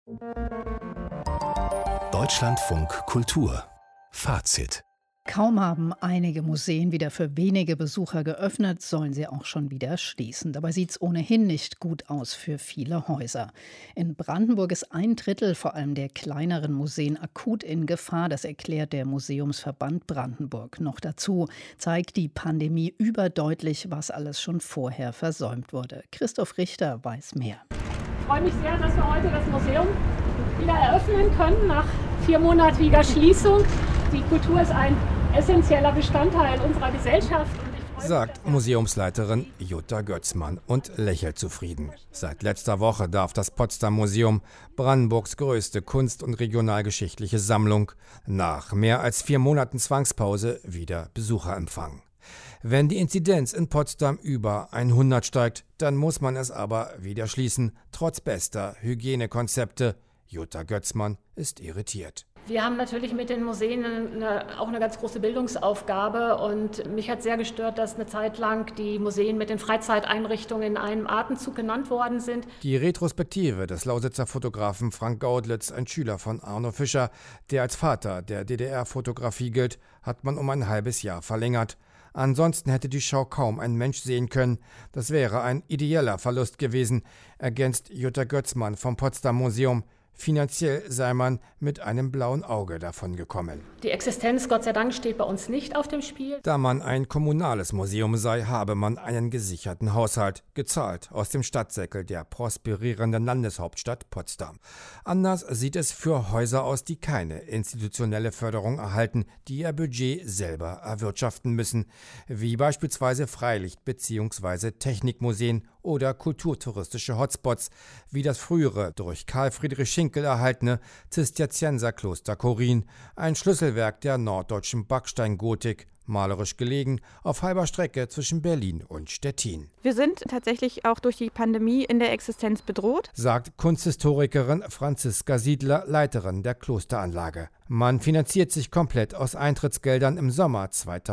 Deutschlandfunk Kultur Fazit. Kaum haben einige Museen wieder für wenige Besucher geöffnet, sollen sie auch schon wieder schließen. Dabei sieht es ohnehin nicht gut aus für viele Häuser. In Brandenburg ist 1/3 vor allem der kleineren Museen akut in Gefahr. Das erklärt der Museumsverband Brandenburg. Noch dazu zeigt die Pandemie überdeutlich, was alles schon vorher versäumt wurde. Christoph Richter weiß mehr. Ich freue mich sehr, dass wir heute das Museum wieder eröffnen können nach 4-monatiger Schließung. Die Kultur ist ein essentieller Bestandteil unserer Gesellschaft. Sagt Museumsleiterin Jutta Götzmann und lächelt zufrieden. Seit letzter Woche darf das Potsdam Museum, Brandenburgs größte kunst- und regionalgeschichtliche Sammlung, nach mehr als 4 Monaten Zwangspause wieder Besucher empfangen. Wenn die Inzidenz in Potsdam über 100 steigt, dann muss man es aber wieder schließen, trotz bester Hygienekonzepte. Jutta Götzmann ist irritiert. Wir haben natürlich mit den Museen auch eine ganz große Bildungsaufgabe und mich hat sehr gestört, dass eine Zeit lang die Museen mit den Freizeiteinrichtungen in einem Atemzug genannt worden sind. Die Retrospektive des Lausitzer Fotografen Frank Gaudlitz, ein Schüler von Arno Fischer, der als Vater der DDR-Fotografie gilt, hat man um ein halbes Jahr verlängert. Ansonsten hätte die Schau kaum ein Mensch sehen können. Das wäre ein ideeller Verlust gewesen, ergänzt Jutta Götzmann vom Potsdam Museum. Finanziell sei man mit einem blauen Auge davon gekommen. Die Existenz, Gott sei Dank, steht bei uns nicht auf dem Spiel. Da man ein kommunales Museum sei, habe man einen gesicherten Haushalt, gezahlt aus dem Stadtsäckel der prosperierenden Landeshauptstadt Potsdam. Anders sieht es für Häuser aus, die keine institutionelle Förderung erhalten, die ihr Budget selber erwirtschaften müssen, wie beispielsweise Freilicht- bzw. Technikmuseen oder kulturtouristische Hotspots, wie das frühere durch Karl Friedrich Schinkel erhaltene Zisterzienserkloster Chorin, ein Schlüsselwerk der norddeutschen Backsteingotik, malerisch gelegen auf halber Strecke zwischen Berlin und Stettin. Wir sind tatsächlich auch durch die Pandemie in der Existenz bedroht, sagt Kunsthistorikerin Franziska Siedler, Leiterin der Klosteranlage. Man finanziert sich komplett aus Eintrittsgeldern. Im Sommer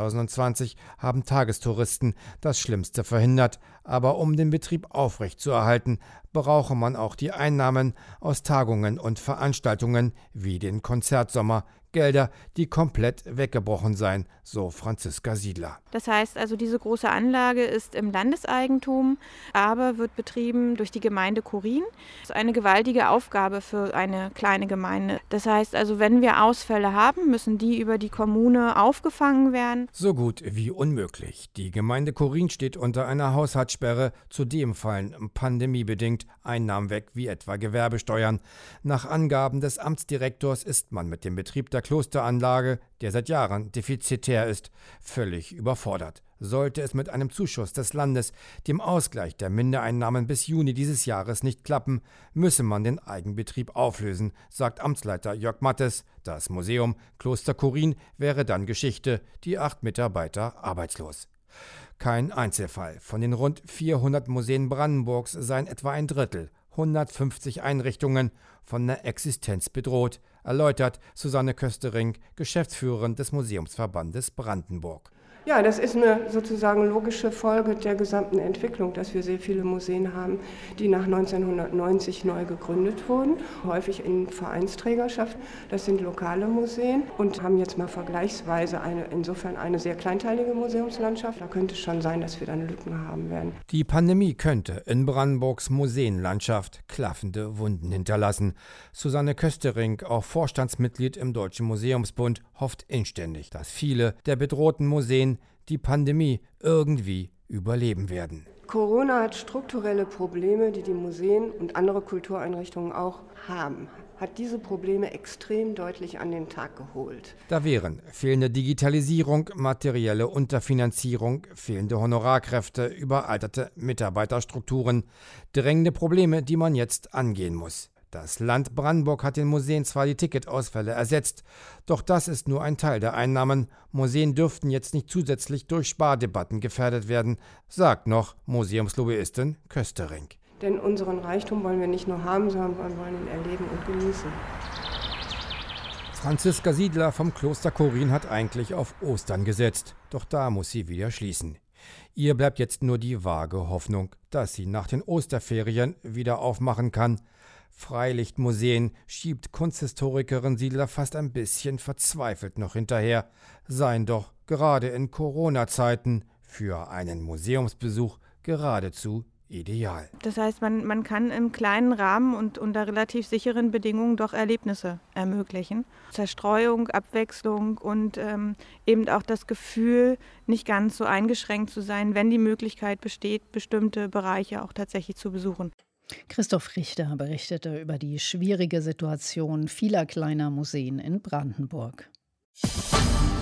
2020 haben Tagestouristen das Schlimmste verhindert. Aber um den Betrieb aufrechtzuerhalten, brauche man auch die Einnahmen aus Tagungen und Veranstaltungen wie den Konzertsommer. Gelder, die komplett weggebrochen seien, so Franziska Siedler. Das heißt also, diese große Anlage ist im Landeseigentum, aber wird betrieben durch die Gemeinde Chorin. Das ist eine gewaltige Aufgabe für eine kleine Gemeinde. Das heißt also, wenn wir Ausfälle haben, müssen die über die Kommune aufgefangen werden. So gut wie unmöglich. Die Gemeinde Chorin steht unter einer Haushaltssperre. Zudem fallen pandemiebedingt Einnahmen weg, wie etwa Gewerbesteuern. Nach Angaben des Amtsdirektors ist man mit dem Betrieb der Klosteranlage, der seit Jahren defizitär ist, völlig überfordert. Sollte es mit einem Zuschuss des Landes, dem Ausgleich der Mindereinnahmen bis Juni dieses Jahres nicht klappen, müsse man den Eigenbetrieb auflösen, sagt Amtsleiter Jörg Mattes. Das Museum Kloster Chorin wäre dann Geschichte, die 8 Mitarbeiter arbeitslos. Kein Einzelfall. Von den rund 400 Museen Brandenburgs seien etwa 1/3, 150 Einrichtungen, von der Existenz bedroht, erläutert Susanne Köstering, Geschäftsführerin des Museumsverbandes Brandenburg. Ja, das ist eine sozusagen logische Folge der gesamten Entwicklung, dass wir sehr viele Museen haben, die nach 1990 neu gegründet wurden, häufig in Vereinsträgerschaft. Das sind lokale Museen und haben jetzt mal vergleichsweise insofern eine sehr kleinteilige Museumslandschaft. Da könnte es schon sein, dass wir dann Lücken haben werden. Die Pandemie könnte in Brandenburgs Museenlandschaft klaffende Wunden hinterlassen. Susanne Köstering, auch Vorstandsmitglied im Deutschen Museumsbund, hofft inständig, dass viele der bedrohten Museen die Pandemie irgendwie überleben werden. Corona hat strukturelle Probleme, die die Museen und andere Kultureinrichtungen auch haben. Hat diese Probleme extrem deutlich an den Tag geholt. Da wären fehlende Digitalisierung, materielle Unterfinanzierung, fehlende Honorarkräfte, überalterte Mitarbeiterstrukturen, drängende Probleme, die man jetzt angehen muss. Das Land Brandenburg hat den Museen zwar die Ticketausfälle ersetzt, doch das ist nur ein Teil der Einnahmen. Museen dürften jetzt nicht zusätzlich durch Spardebatten gefährdet werden, sagt noch Museumslobbyistin Köstering. Denn unseren Reichtum wollen wir nicht nur haben, sondern wir wollen ihn erleben und genießen. Franziska Siedler vom Kloster Chorin hat eigentlich auf Ostern gesetzt, doch da muss sie wieder schließen. Ihr bleibt jetzt nur die vage Hoffnung, dass sie nach den Osterferien wieder aufmachen kann. Freilichtmuseen schiebt Kunsthistorikerin Siedler fast ein bisschen verzweifelt noch hinterher, seien doch gerade in Corona-Zeiten für einen Museumsbesuch geradezu ideal. Das heißt, man kann im kleinen Rahmen und unter relativ sicheren Bedingungen doch Erlebnisse ermöglichen. Zerstreuung, Abwechslung und eben auch das Gefühl, nicht ganz so eingeschränkt zu sein, wenn die Möglichkeit besteht, bestimmte Bereiche auch tatsächlich zu besuchen. Christoph Richter berichtete über die schwierige Situation vieler kleiner Museen in Brandenburg.